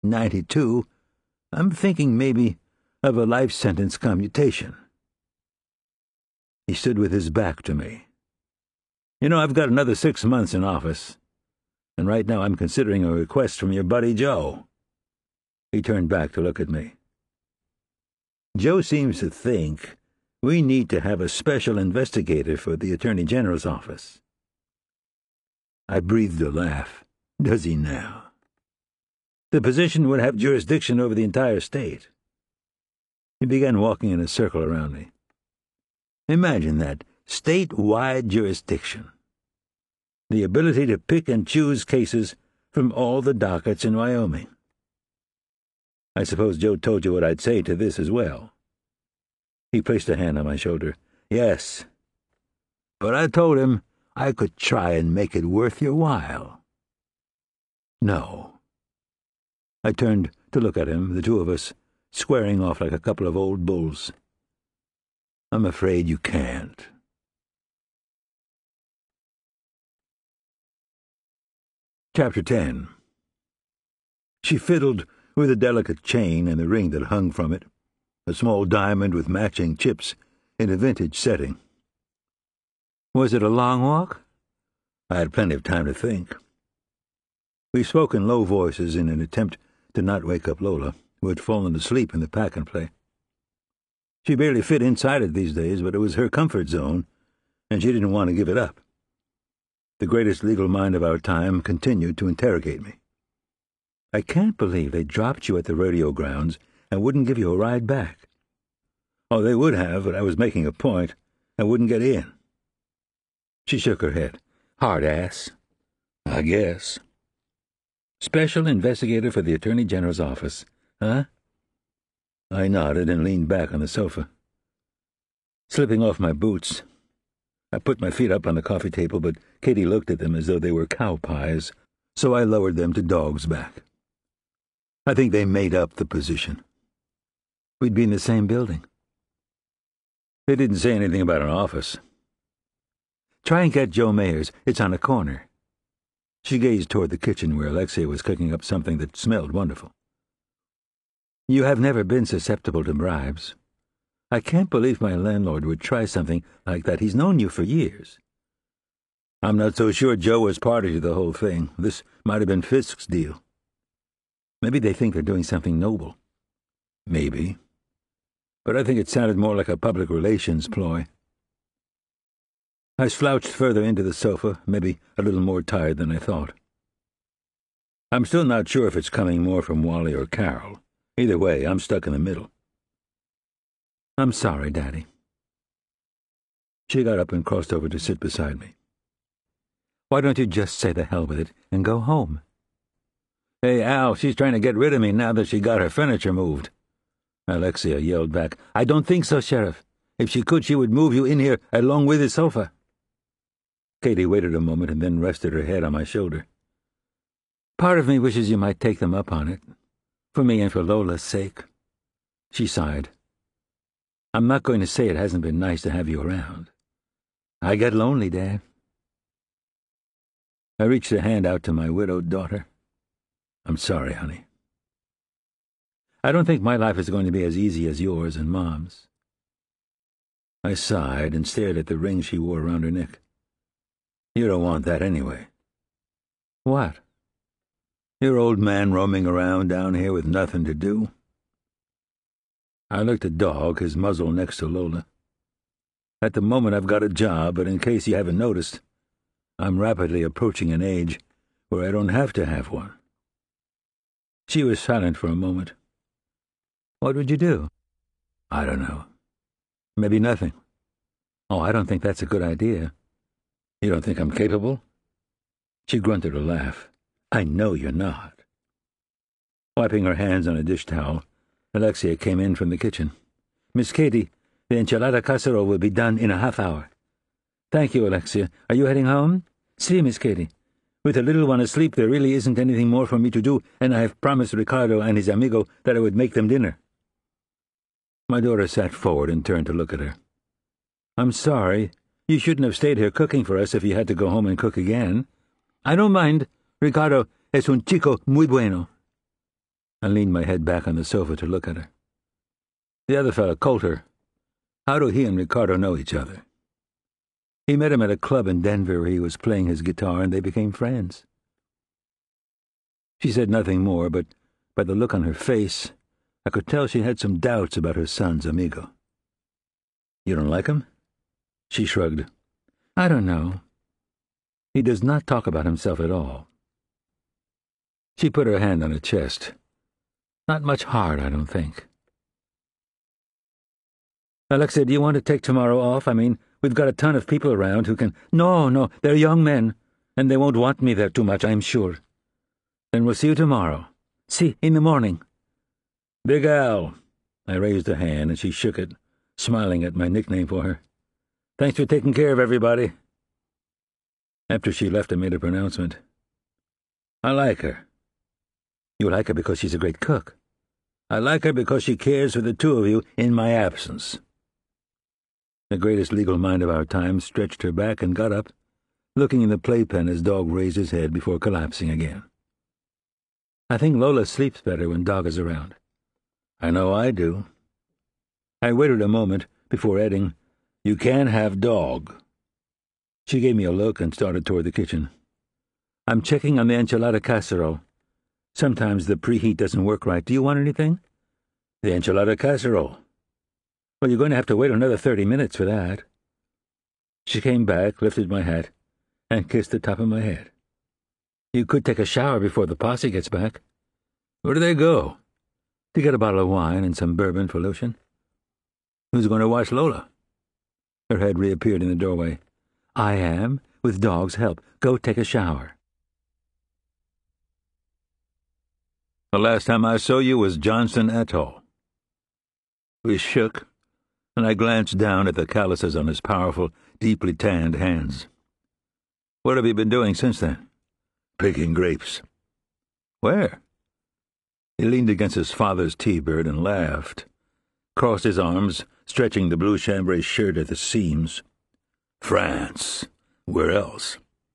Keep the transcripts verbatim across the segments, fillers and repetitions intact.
ninety-two, I'm thinking maybe of a life sentence commutation. He stood with his back to me. You know, I've got another six months in office, and right now I'm considering a request from your buddy Joe. He turned back to look at me. Joe seems to think we need to have a special investigator for the Attorney General's office. I breathed a laugh. Does he now? The position would have jurisdiction over the entire state. He began walking in a circle around me. Imagine that, statewide jurisdiction. The ability to pick and choose cases from all the dockets in Wyoming. I suppose Joe told you what I'd say to this as well. He placed a hand on my shoulder. Yes. But I told him I could try and make it worth your while. No. I turned to look at him, the two of us, squaring off like a couple of old bulls. I'm afraid you can't. Chapter ten. She fiddled with a delicate chain and the ring that hung from it, a small diamond with matching chips in a vintage setting. Was it a long walk? I had plenty of time to think. We spoke in low voices in an attempt to not wake up Lola, who had fallen asleep in the pack-and-play. She barely fit inside it these days, but it was her comfort zone, and she didn't want to give it up. The greatest legal mind of our time continued to interrogate me. I can't believe they dropped you at the rodeo grounds and wouldn't give you a ride back. Oh, they would have, but I was making a point and wouldn't get in. She shook her head. Hard ass. I guess. Special investigator for the Attorney General's office, huh? I nodded and leaned back on the sofa. Slipping off my boots, I put my feet up on the coffee table, but Katie looked at them as though they were cow pies, so I lowered them to dog's back. I think they made up the position. We'd be in the same building. They didn't say anything about an office. Try and get Joe Mayer's. It's on a corner. She gazed toward the kitchen where Alexia was cooking up something that smelled wonderful. You have never been susceptible to bribes. I can't believe my landlord would try something like that. He's known you for years. I'm not so sure Joe was party to the whole thing. This might have been Fisk's deal. Maybe they think they're doing something noble. Maybe. But I think it sounded more like a public relations ploy. I slouched further into the sofa, maybe a little more tired than I thought. I'm still not sure if it's coming more from Wally or Carol. Either way, I'm stuck in the middle. I'm sorry, Daddy. She got up and crossed over to sit beside me. Why don't you just say the hell with it and go home? Hey, Al, she's trying to get rid of me now that she got her furniture moved. Alexia yelled back. I don't think so, Sheriff. If she could, she would move you in here along with the sofa. Katie waited a moment and then rested her head on my shoulder. Part of me wishes you might take them up on it, for me and for Lola's sake. She sighed. I'm not going to say it hasn't been nice to have you around. I get lonely, Dad. I reached a hand out to my widowed daughter. I'm sorry, honey. I don't think my life is going to be as easy as yours and Mom's. I sighed and stared at the ring she wore around her neck. You don't want that anyway. What? Your old man roaming around down here with nothing to do? I looked at Dog, his muzzle next to Lola. At the moment I've got a job, but in case you haven't noticed, I'm rapidly approaching an age where I don't have to have one. She was silent for a moment. What would you do? I don't know. Maybe nothing. Oh, I don't think that's a good idea. You don't think I'm capable? She grunted a laugh. I know you're not. Wiping her hands on a dish towel, Alexia came in from the kitchen. Miss Katie, the enchilada casserole will be done in a half hour. Thank you, Alexia. Are you heading home? See, Miss Katie. With the little one asleep, there really isn't anything more for me to do, and I have promised Ricardo and his amigo that I would make them dinner. My daughter sat forward and turned to look at her. I'm sorry. You shouldn't have stayed here cooking for us if you had to go home and cook again. I don't mind. Ricardo es un chico muy bueno. I leaned my head back on the sofa to look at her. The other fellow, Coulter, how do he and Ricardo know each other? He met him at a club in Denver where he was playing his guitar, and they became friends. She said nothing more, but by the look on her face, I could tell she had some doubts about her son's amigo. You don't like him? She shrugged. I don't know. He does not talk about himself at all. She put her hand on her chest. Not much heart, I don't think. Alexei, do you want to take tomorrow off? I mean, we've got a ton of people around who can... No, no, they're young men, and they won't want me there too much, I'm sure. Then we'll see you tomorrow. See, in the morning. Big Al. I raised a hand, and she shook it, smiling at my nickname for her. Thanks for taking care of everybody. After she left, I made a pronouncement. I like her. You like her because she's a great cook. I like her because she cares for the two of you in my absence. The greatest legal mind of our time stretched her back and got up, looking in the playpen as Dog raised his head before collapsing again. I think Lola sleeps better when Dog is around. I know I do. I waited a moment before adding, You can have Dog. She gave me a look and started toward the kitchen. I'm checking on the enchilada casserole. Sometimes the preheat doesn't work right. Do you want anything? The enchilada casserole. Well, you're going to have to wait another thirty minutes for that. She came back, lifted my hat, and kissed the top of my head. You could take a shower before the posse gets back. Where do they go? To get a bottle of wine and some bourbon for Lucian. Who's going to watch Lola? Her head reappeared in the doorway. I am, with Dog's help. Go take a shower. The last time I saw you was Johnston Atoll. We shook, and I glanced down at the calluses on his powerful, deeply tanned hands. What have you been doing since then? Picking grapes. Where? He leaned against his father's T-bird and laughed, crossed his arms, stretching the blue chambray shirt at the seams. France. Where else?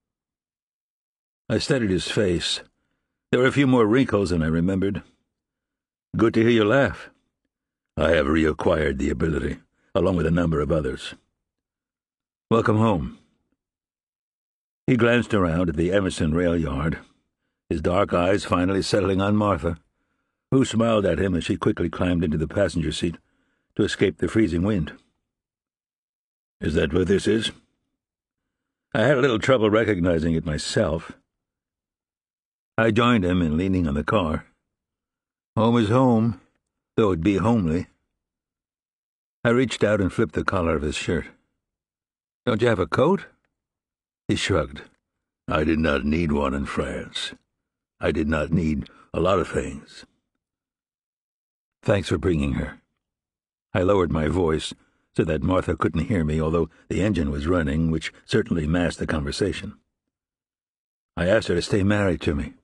I studied his face. There were a few more wrinkles than I remembered. Good to hear you laugh. I have reacquired the ability, along with a number of others. Welcome home. He glanced around at the Emerson rail yard, his dark eyes finally settling on Martha, who smiled at him as she quickly climbed into the passenger seat to escape the freezing wind. Is that what this is? I had a little trouble recognizing it myself. I joined him in leaning on the car. Home is home, though it be homely. I reached out and flipped the collar of his shirt. Don't you have a coat? He shrugged. I did not need one in France. I did not need a lot of things. Thanks for bringing her. I lowered my voice so that Martha couldn't hear me, although the engine was running, which certainly masked the conversation. I asked her to stay married to me.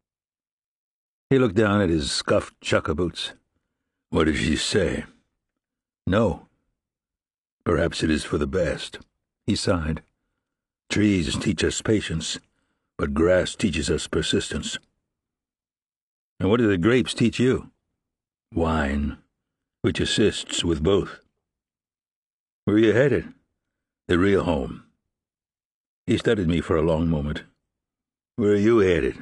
He looked down at his scuffed chukka boots. What did she say? No. Perhaps it is for the best. He sighed. Trees teach us patience, but grass teaches us persistence. And what do the grapes teach you? Wine, which assists with both. Where are you headed? The real home. He studied me for a long moment. Where are you headed?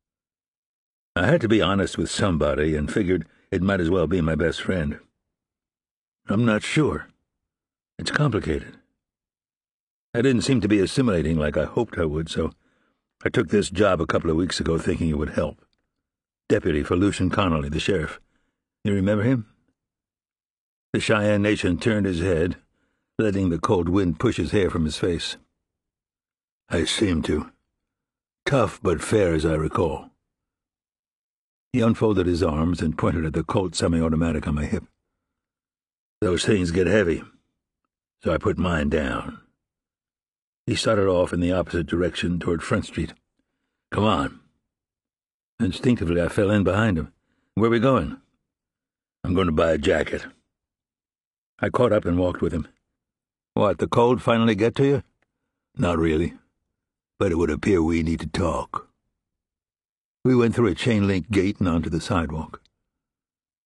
I had to be honest with somebody and figured it might as well be my best friend. I'm not sure. It's complicated. I didn't seem to be assimilating like I hoped I would, so I took this job a couple of weeks ago thinking it would help. Deputy for Lucian Connolly, the sheriff. You remember him? The Cheyenne Nation turned his head, letting the cold wind push his hair from his face. I seem to. Tough but fair, as I recall. He unfolded his arms and pointed at the Colt semi-automatic on my hip. Those things get heavy, so I put mine down. He started off in the opposite direction toward Front Street. Come on. Instinctively, I fell in behind him. Where are we going? I'm going to buy a jacket. I caught up and walked with him. What, the cold finally get to you? Not really, but it would appear we need to talk. We went through a chain-link gate and onto the sidewalk.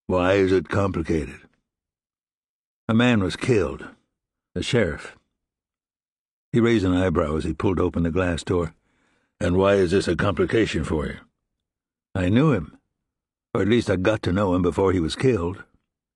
Why is it complicated? A man was killed. A sheriff. He raised an eyebrow as he pulled open the glass door. And why is this a complication for you? I knew him. Or at least I got to know him before he was killed.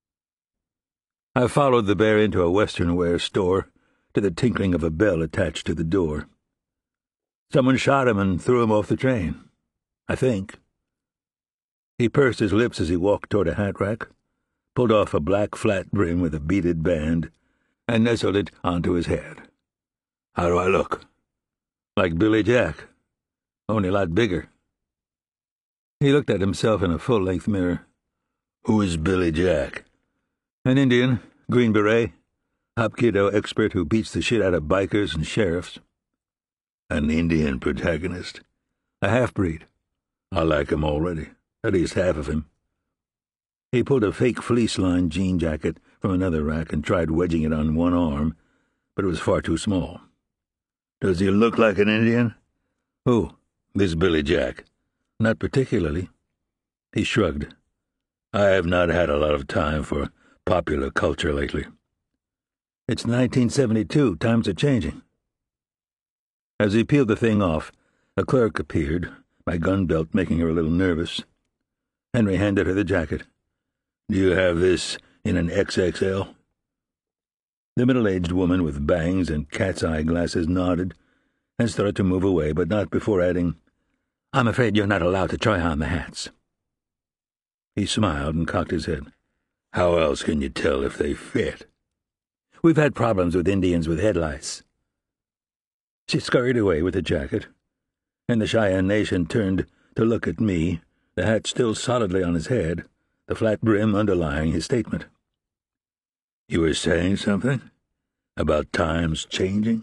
I followed the bear into a western wear store, to the tinkling of a bell attached to the door. Someone shot him and threw him off the train. I think. He pursed his lips as he walked toward a hat rack, pulled off a black flat brim with a beaded band, and nestled it onto his head. How do I look? Like Billy Jack, only a lot bigger. He looked at himself in a full-length mirror. Who is Billy Jack? An Indian, Green Beret, Hapkido expert who beats the shit out of bikers and sheriffs. An Indian protagonist? A half-breed. I like him already, at least half of him. He pulled a fake fleece-lined jean jacket from another rack and tried wedging it on one arm, but it was far too small. Does he look like an Indian? Who? This Billy Jack. Not particularly. He shrugged. I have not had a lot of time for popular culture lately. It's nineteen seventy-two. Times are changing. As he peeled the thing off, a clerk appeared, my gun belt making her a little nervous. Henry handed her the jacket. Do you have this in an X X L? The middle-aged woman with bangs and cat's-eye glasses nodded and started to move away, but not before adding, I'm afraid you're not allowed to try on the hats. He smiled and cocked his head. How else can you tell if they fit? We've had problems with Indians with headlights. She scurried away with the jacket, and the Cheyenne Nation turned to look at me, the hat still solidly on his head, the flat brim underlying his statement. You were saying something? About times changing?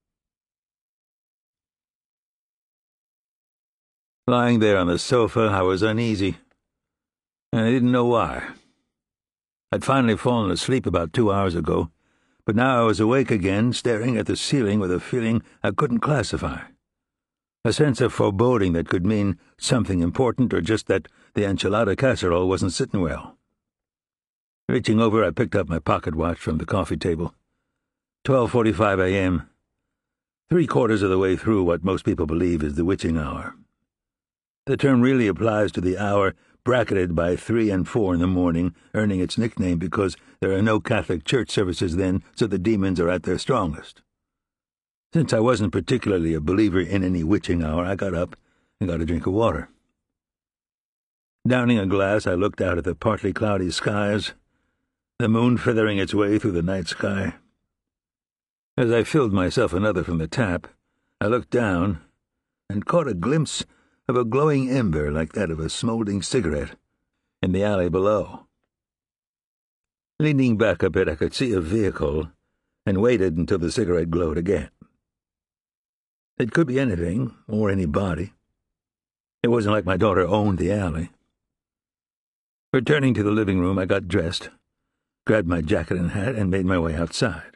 Lying there on the sofa, I was uneasy, and I didn't know why. I'd finally fallen asleep about two hours ago, but now I was awake again, staring at the ceiling with a feeling I couldn't classify. A sense of foreboding that could mean something important or just that the enchilada casserole wasn't sitting well. Reaching over, I picked up my pocket watch from the coffee table. twelve forty-five a m Three-quarters of the way through what most people believe is the witching hour. The term really applies to the hour bracketed by three and four in the morning, earning its nickname because there are no Catholic church services then, so the demons are at their strongest. Since I wasn't particularly a believer in any witching hour, I got up and got a drink of water. Downing a glass, I looked out at the partly cloudy skies, the moon feathering its way through the night sky. As I filled myself another from the tap, I looked down and caught a glimpse of a glowing ember like that of a smoldering cigarette in the alley below. Leaning back a bit, I could see a vehicle and waited until the cigarette glowed again. It could be anything, or anybody. It wasn't like my daughter owned the alley. Returning to the living room, I got dressed, grabbed my jacket and hat, and made my way outside.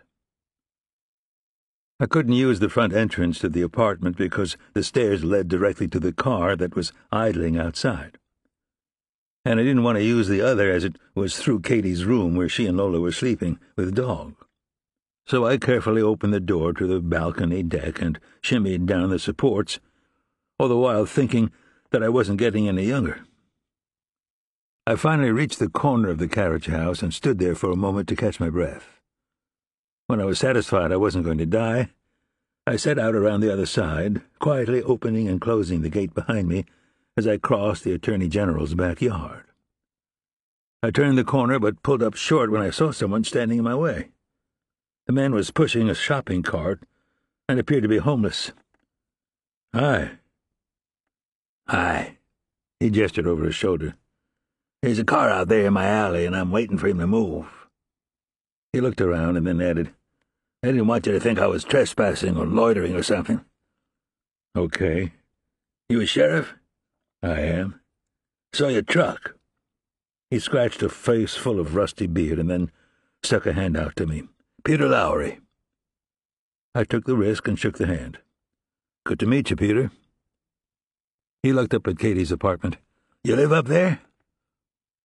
I couldn't use the front entrance to the apartment because the stairs led directly to the car that was idling outside. And I didn't want to use the other as it was through Katie's room where she and Lola were sleeping with Dog. So I carefully opened the door to the balcony deck and shimmied down the supports, all the while thinking that I wasn't getting any younger. I finally reached the corner of the carriage house and stood there for a moment to catch my breath. When I was satisfied I wasn't going to die, I set out around the other side, quietly opening and closing the gate behind me as I crossed the Attorney General's backyard. I turned the corner but pulled up short when I saw someone standing in my way. The man was pushing a shopping cart and appeared to be homeless. Hi. Hi. He gestured over his shoulder. There's a car out there in my alley and I'm waiting for him to move. He looked around and then added, I didn't want you to think I was trespassing or loitering or something. Okay. You a sheriff? I am. Saw your truck. He scratched a face full of rusty beard and then stuck a hand out to me. Peter Lowry. I took the risk and shook the hand. Good to meet you, Peter. He looked up at Katie's apartment. You live up there?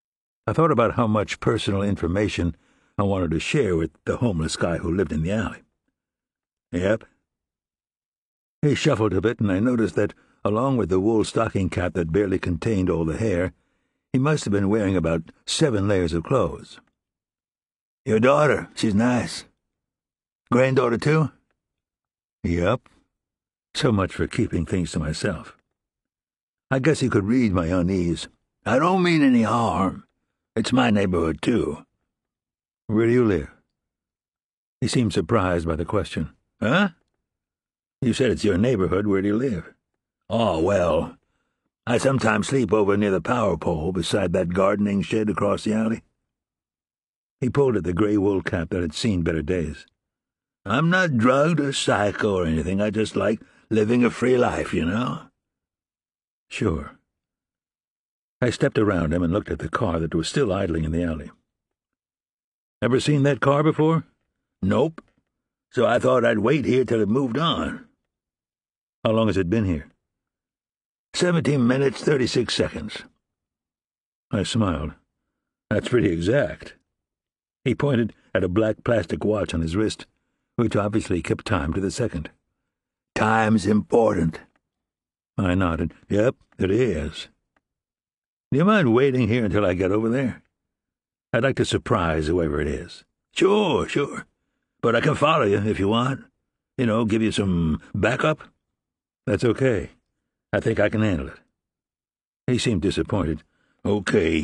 I thought about how much personal information I wanted to share with the homeless guy who lived in the alley. Yep. He shuffled a bit, and I noticed that, along with the wool stocking cap that barely contained all the hair, he must have been wearing about seven layers of clothes. Your daughter, she's nice. Granddaughter, too? Yep. So much for keeping things to myself. I guess he could read my unease. I don't mean any harm. It's my neighborhood, too. Where do you live? He seemed surprised by the question. Huh? You said it's your neighborhood. Where do you live? Oh, well, I sometimes sleep over near the power pole beside that gardening shed across the alley. He pulled at the gray wool cap that had seen better days. I'm not drugged or psycho or anything. I just like living a free life, you know? Sure. I stepped around him and looked at the car that was still idling in the alley. Ever seen that car before? Nope. So I thought I'd wait here till it moved on. How long has it been here? Seventeen minutes, thirty-six seconds. I smiled. That's pretty exact. He pointed at a black plastic watch on his wrist, which obviously kept time to the second. Time's important. I nodded. Yep, it is. Do you mind waiting here until I get over there? I'd like to surprise whoever it is. Sure, sure. But I can follow you if you want. You know, give you some backup. That's okay. I think I can handle it. He seemed disappointed. Okay.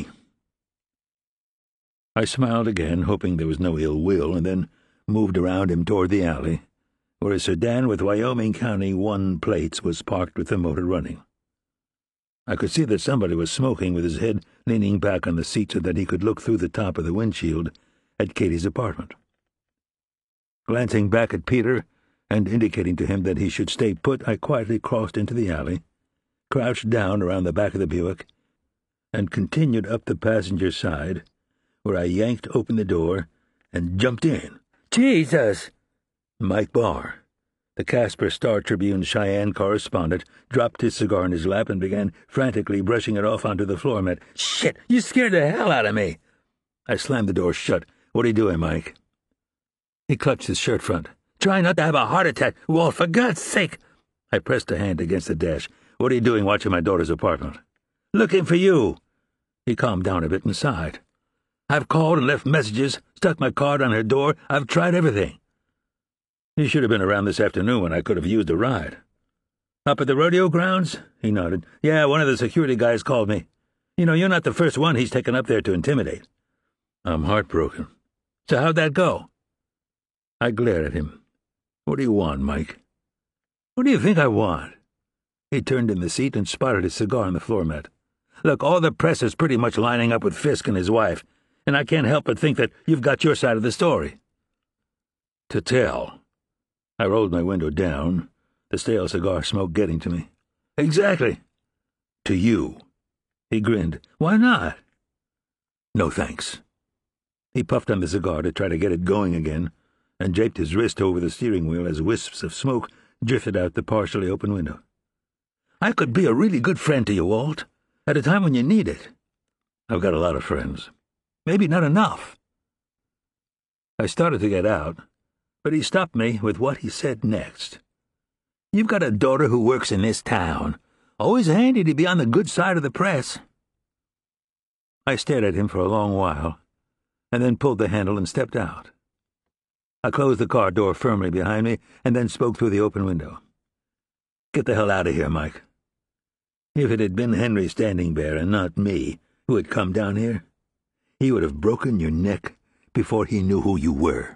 I smiled again, hoping there was no ill will, and then moved around him toward the alley, where a sedan with Wyoming County one plates was parked with the motor running. I could see that somebody was smoking with his head leaning back on the seat so that he could look through the top of the windshield at Katie's apartment. Glancing back at Peter and indicating to him that he should stay put, I quietly crossed into the alley, crouched down around the back of the Buick, and continued up the passenger side, where I yanked open the door and jumped in. Jesus! Mike Barr, the Casper Star-Tribune Cheyenne correspondent, dropped his cigar in his lap and began frantically brushing it off onto the floor mat. Shit! You scared the hell out of me! I slammed the door shut. What are you doing, Mike? He clutched his shirt front. Try not to have a heart attack, Walt, for God's sake! I pressed a hand against the dash. What are you doing watching my daughter's apartment? Looking for you. He calmed down a bit and sighed. I've called and left messages, stuck my card on her door. I've tried everything. You should have been around this afternoon when I could have used a ride. Up at the rodeo grounds? He nodded. Yeah, one of the security guys called me. You know, you're not the first one he's taken up there to intimidate. I'm heartbroken. So how'd that go? I glared at him. What do you want, Mike? What do you think I want? He turned in the seat and spotted his cigar on the floor mat. Look, all the press is pretty much lining up with Fisk and his wife, and I can't help but think that you've got your side of the story. To tell. I rolled my window down, the stale cigar smoke getting to me. Exactly. To you. He grinned. Why not? No thanks. He puffed on the cigar to try to get it going again, and draped his wrist over the steering wheel as wisps of smoke drifted out the partially open window. I could be a really good friend to you, Walt, at a time when you need it. I've got a lot of friends. Maybe not enough. I started to get out, but he stopped me with what he said next. You've got a daughter who works in this town. Always handy to be on the good side of the press. I stared at him for a long while, and then pulled the handle and stepped out. I closed the car door firmly behind me and then spoke through the open window. Get the hell out of here, Mike. If it had been Henry Standing Bear and not me who had come down here, he would have broken your neck before he knew who you were.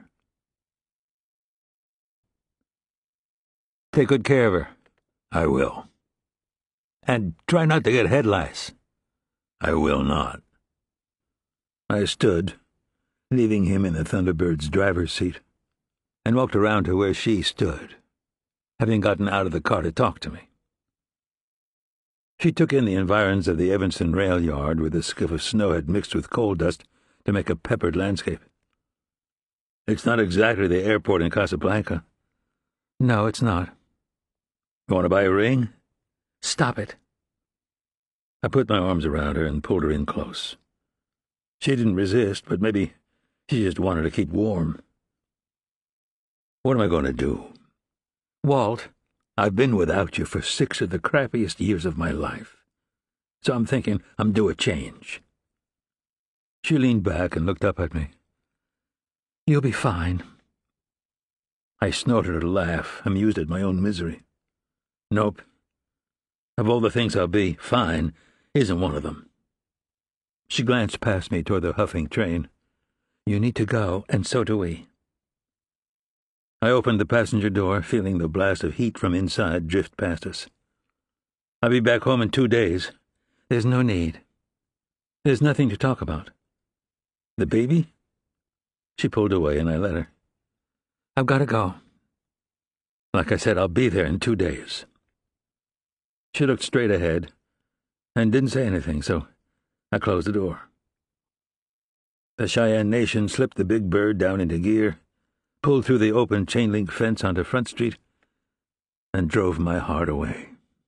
Take good care of her. I will. And try not to get head lice. I will not. I stood, leaving him in the Thunderbird's driver's seat, and walked around to where she stood, having gotten out of the car to talk to me. She took in the environs of the Evanston rail yard, where the skiff of snow had mixed with coal dust to make a peppered landscape. It's not exactly the airport in Casablanca. No, it's not. You want to buy a ring? Stop it. I put my arms around her and pulled her in close. She didn't resist, but maybe she just wanted to keep warm. What am I going to do? Walt, I've been without you for six of the crappiest years of my life. So I'm thinking I'm due a change. She leaned back and looked up at me. You'll be fine. I snorted a laugh, amused at my own misery. Nope. Of all the things I'll be, fine isn't one of them. She glanced past me toward the huffing train. You need to go, and so do we. I opened the passenger door, feeling the blast of heat from inside drift past us. I'll be back home in two days. There's no need. There's nothing to talk about. The baby? She pulled away, and I let her. I've got to go. Like I said, I'll be there in two days. She looked straight ahead and didn't say anything, so I closed the door. The Cheyenne Nation slipped the big bird down into gear, pulled through the open chain-link fence onto Front Street, and drove my heart away.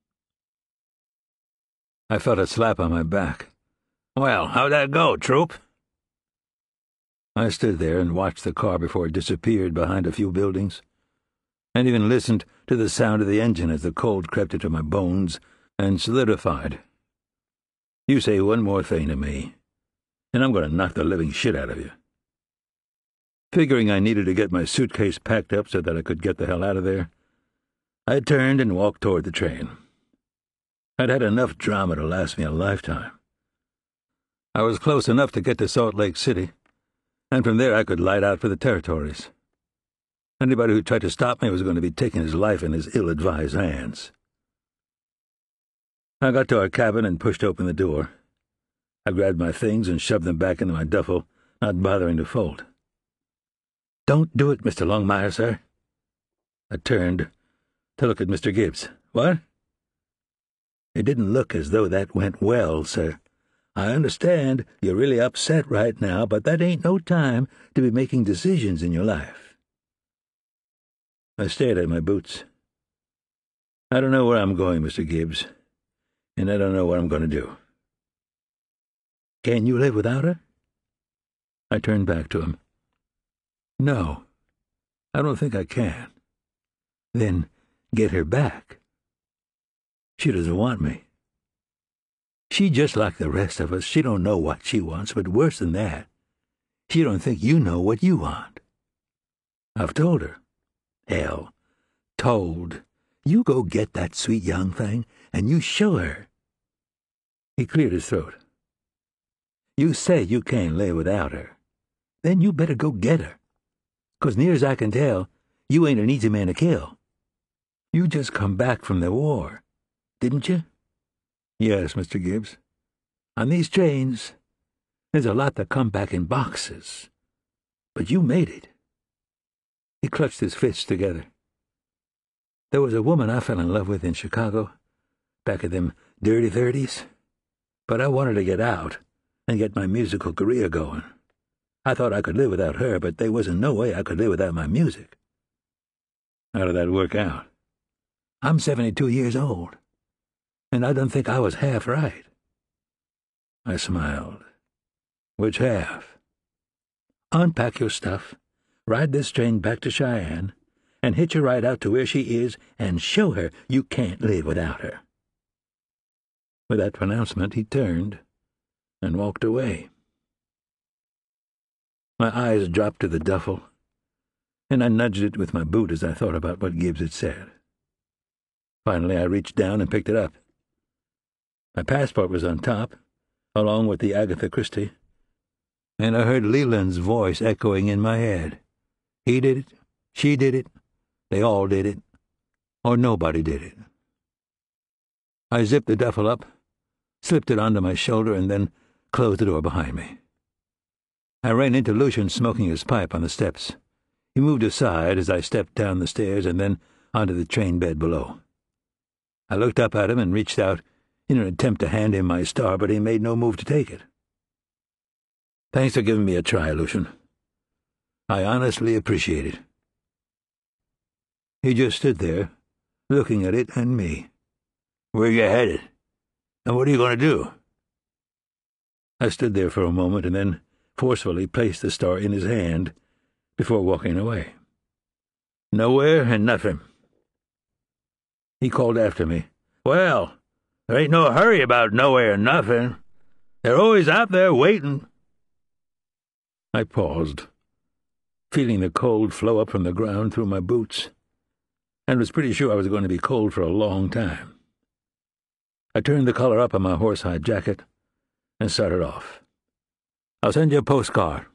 I felt a slap on my back. Well, how'd that go, Troop? I stood there and watched the car before it disappeared behind a few buildings, and even listened to the sound of the engine as the cold crept into my bones and solidified. You say one more thing to me, and I'm going to knock the living shit out of you. Figuring I needed to get my suitcase packed up so that I could get the hell out of there, I turned and walked toward the train. I'd had enough drama to last me a lifetime. I was close enough to get to Salt Lake City, and from there I could light out for the territories. Anybody who tried to stop me was going to be taking his life in his ill-advised hands. I got to our cabin and pushed open the door. I grabbed my things and shoved them back into my duffel, not bothering to fold. Don't do it, Mister Longmire, sir. I turned to look at Mister Gibbs. What? It didn't look as though that went well, sir. I understand you're really upset right now, but that ain't no time to be making decisions in your life. I stared at my boots. I don't know where I'm going, Mister Gibbs, and I don't know what I'm going to do. Can you live without her? I turned back to him. No, I don't think I can. Then get her back. She doesn't want me. She just like the rest of us. She don't know what she wants, but worse than that, she don't think you know what you want. I've told her. Hell, told. You go get that sweet young thing, and you show her. He cleared his throat. You say you can't live without her. Then you better go get her. 'Cause near as I can tell, you ain't an easy man to kill. You just come back from the war, didn't you? Yes, Mister Gibbs. On these trains, there's a lot that come back in boxes. But you made it. He clutched his fists together. There was a woman I fell in love with in Chicago, back in them dirty thirties. But I wanted to get out and get my musical career going. I thought I could live without her, but there wasn't no way I could live without my music. How did that work out? I'm seventy-two years old, and I don't think I was half right. I smiled. Which half? Unpack your stuff, ride this train back to Cheyenne, and hitch her right out to where she is and show her you can't live without her. With that pronouncement, he turned and walked away. My eyes dropped to the duffel, and I nudged it with my boot as I thought about what Gibbs had said. Finally, I reached down and picked it up. My passport was on top, along with the Agatha Christie, and I heard Leland's voice echoing in my head. He did it, she did it, they all did it, or nobody did it. I zipped the duffel up, slipped it onto my shoulder, and then closed the door behind me. I ran into Lucian smoking his pipe on the steps. He moved aside as I stepped down the stairs and then onto the train bed below. I looked up at him and reached out in an attempt to hand him my star, but he made no move to take it. Thanks for giving me a try, Lucian. I honestly appreciate it. He just stood there, looking at it and me. Where you headed? And what are you going to do? I stood there for a moment and then forcefully placed the star in his hand before walking away. "Nowhere and nothing." He called after me, "Well, there ain't no hurry about nowhere and nothing. They're always out there waiting." I paused, feeling the cold flow up from the ground through my boots, and was pretty sure I was going to be cold for a long time. I turned the collar up on my horsehide jacket and started off. "I'll send you a postcard,"